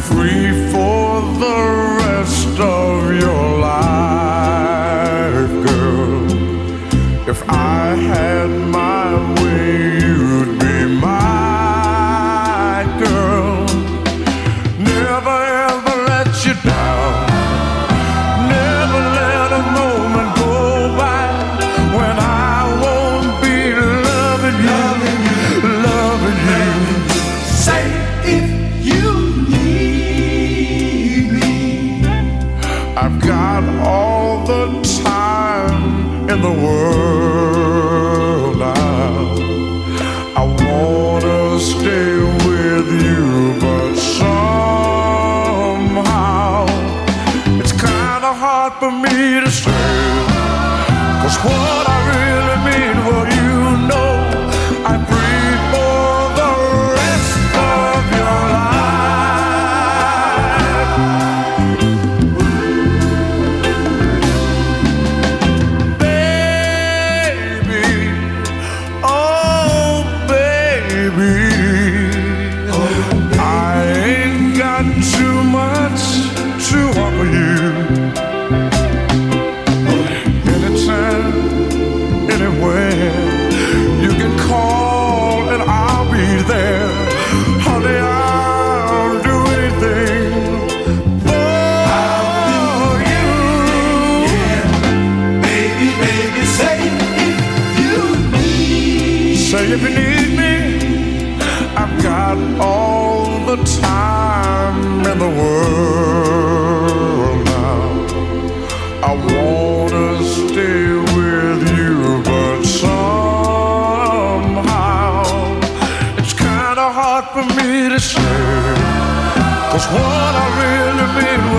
free for the rest of your life, girl. If I had my way, you'd be my girl. Never ever let you down. Never let a moment go by when I won't be loving you, loving you. Say if you need me, I've got all the time in the world now. I wanna stay with you, but somehow it's kinda hard for me to say. 'Cause what I really mean, well, you know, I'm free for the rest of your life. Baby, oh baby, I ain't got too much to offer you. Anytime, anywhere, you can call and I'll be there. Honey, I'll do anything for you. yeah. Baby, baby, say if you need. Say if you need me, I've got all the time in the world now. I wanna stay with you, but somehow it's kinda hard for me to say. 'Cause what I really mean,